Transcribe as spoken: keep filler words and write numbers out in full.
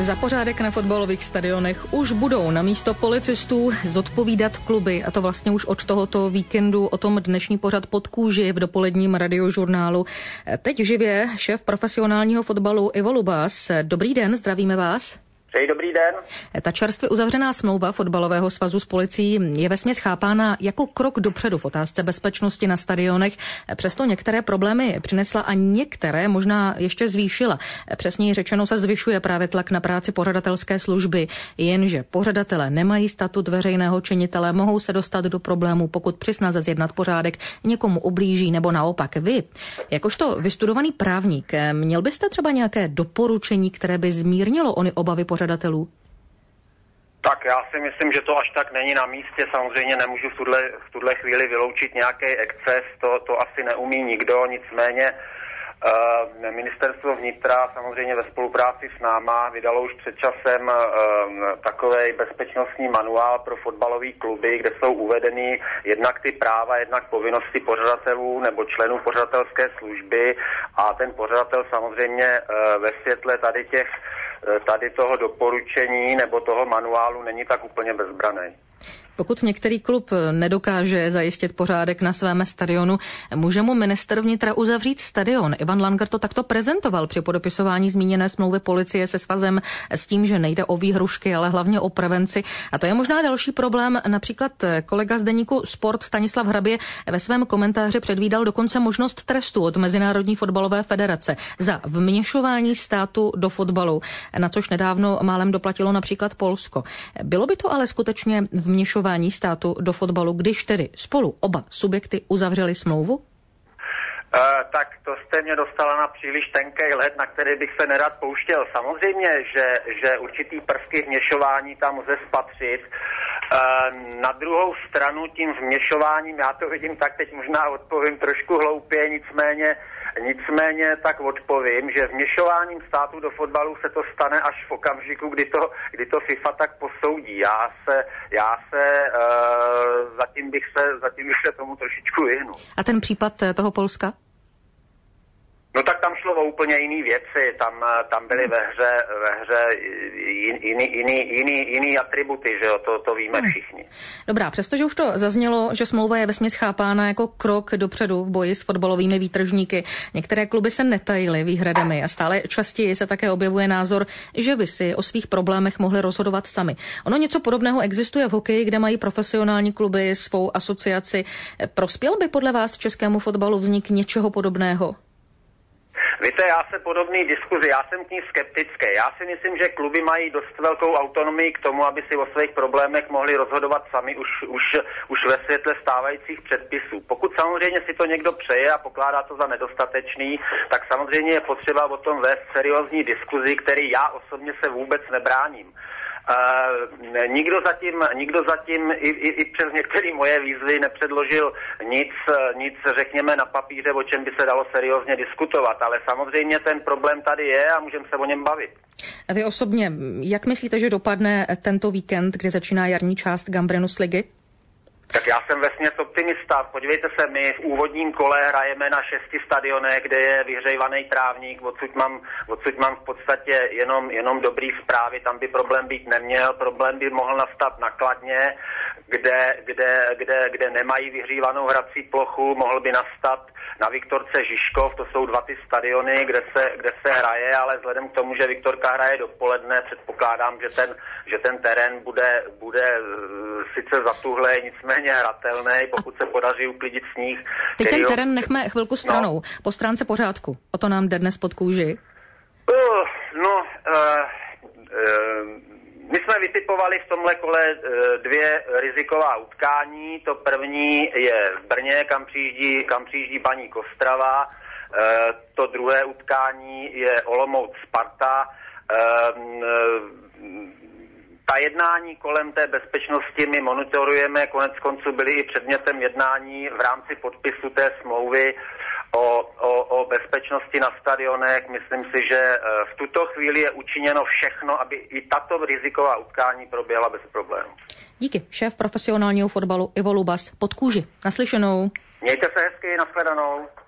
Za pořádek na fotbalových stadionech už budou na místo policistů zodpovídat kluby, a to vlastně už od tohoto víkendu. O tom dnešní pořad Pod kůži v dopoledním radiožurnálu. Teď živě šéf profesionálního fotbalu Ivo Lubas. Dobrý den, zdravíme vás. Přeji dobrý den. Ta čerstvě uzavřená smlouva fotbalového svazu s policií je vesměs chápána jako krok dopředu v otázce bezpečnosti na stadionech. Přesto některé problémy přinesla a některé možná ještě zvýšila. Přesněji řečeno se zvyšuje právě tlak na práci pořadatelské služby, jenže pořadatelé nemají statut veřejného činitele, mohou se dostat do problémů, pokud při snaze zjednat pořádek někomu ublíží nebo naopak. Vy, jakožto vystudovaný právník, měl byste třeba nějaké doporučení, které by zmírnilo ony obavy pořadatelů? Tak já si myslím, že to až tak není na místě. Samozřejmě nemůžu v tuhle, v tuhle chvíli vyloučit nějaký exces, to, to asi neumí nikdo, nicméně uh, ministerstvo vnitra samozřejmě ve spolupráci s náma vydalo už před časem uh, takovej bezpečnostní manuál pro fotbalové kluby, kde jsou uvedeny jednak ty práva, jednak povinnosti pořadatelů nebo členů pořadatelské služby, a ten pořadatel samozřejmě uh, ve světle tady těch tady toho doporučení nebo toho manuálu není tak úplně bezbraný. Pokud některý klub nedokáže zajistit pořádek na svém stadionu, může mu ministr vnitra uzavřít stadion. Ivan Langer to takto prezentoval při podepisování zmíněné smlouvy policie se svazem s tím, že nejde o výhrušky, ale hlavně o prevenci. A to je možná další problém. Například kolega z deníku Sport Stanislav Hrabě ve svém komentáři předvídal dokonce možnost trestu od Mezinárodní fotbalové federace za vměšování státu do fotbalu, na což nedávno málem doplatilo například Polsko. Bylo by to ale skutečně vměšování státu do fotbalu, když tedy spolu oba subjekty uzavřeli smlouvu? Uh, tak to jste mě dostala na příliš tenký led, na který bych se nerad pouštěl. Samozřejmě, že, že určitý prvky vměšování tam lze spatřit. Uh, na druhou stranu tím vměšováním, já to vidím tak, teď možná odpovím trošku hloupě, nicméně Nicméně tak odpovím, že vměšováním státu do fotbalu se to stane až v okamžiku, kdy to, kdy to FIFA tak posoudí. Já se, já se uh, zatím, bych se, zatím bych se tomu trošičku vyhnul. A ten případ toho Polska? No tak tam šlo o úplně jiný věci, tam, tam byly ve hře, ve hře jiný, jiný, jiný, jiný atributy, že jo, to, to víme všichni. Dobrá, přestože už to zaznělo, že smlouva je vesměs chápána jako krok dopředu v boji s fotbalovými výtržníky, některé kluby se netajily výhradami a stále častěji se také objevuje názor, že by si o svých problémech mohli rozhodovat sami. Ono něco podobného existuje v hokeji, kde mají profesionální kluby svou asociaci. Prospěl by podle vás českému fotbalu vznik něčeho podobného? Víte, já se podobný diskuzi, já jsem k ní skeptický. Já si myslím, že kluby mají dost velkou autonomii k tomu, aby si o svých problémech mohli rozhodovat sami už, už, už ve světle stávajících předpisů. Pokud samozřejmě si to někdo přeje a pokládá to za nedostatečný, tak samozřejmě je potřeba o tom vést seriózní diskuzi, který já osobně se vůbec nebráním. Uh, nikdo zatím, nikdo zatím i, i, i přes některé moje výzvy nepředložil nic, nic, řekněme, na papíře, o čem by se dalo seriózně diskutovat, ale samozřejmě ten problém tady je a můžeme se o něm bavit. A vy osobně, jak myslíte, že dopadne tento víkend, kdy začíná jarní část Gambrinus ligy? Tak já jsem vesměs optimista. Podívejte se, my v úvodním kole hrajeme na šesti stadionech, kde je vyhřejvaný trávník, odsud mám, odsud mám v podstatě jenom, jenom dobrý zprávy, tam by problém být neměl, problém by mohl nastat na Kladně, kde, kde, kde, kde nemají vyhřívanou hrací plochu, mohl by nastat na Viktorce Žižkov, to jsou dva ty stadiony, kde se, kde se hraje, ale vzhledem k tomu, že Viktorka hraje dopoledne, předpokládám, že ten, že ten terén bude, bude sice zatuhlej, nicméně hratelný, pokud se podaří uklidit sníh. Teď ten terén nechme chvilku stranou. No. Po stránce pořádku. O to nám jde dnes Pod kůži. Uh, no, uh, uh, my jsme vytipovali v tomhle kole dvě riziková utkání. To první je v Brně, kam přijíždí, kam přijíždí Baník Ostrava. To druhé utkání je Olomouc Sparta. Ta jednání kolem té bezpečnosti my monitorujeme, konec konců byly i předmětem jednání v rámci podpisu té smlouvy O, o, o bezpečnosti na stadionech. Myslím si, že v tuto chvíli je učiněno všechno, aby i tato riziková utkání proběhla bez problémů. Díky. Šéf profesionálního fotbalu Ivo Lubas. Pod kůži. Naslyšenou. Mějte se hezky, nashledanou.